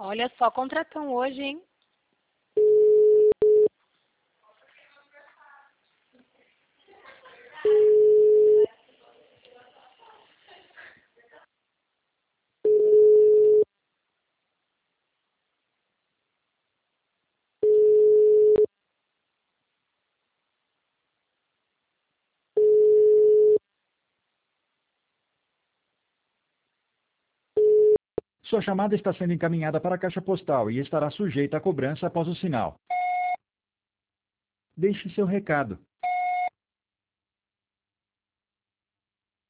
Olha só, contratão hoje, hein? Sua chamada está sendo encaminhada para a caixa postal e estará sujeita a cobrança após o sinal. Deixe seu recado.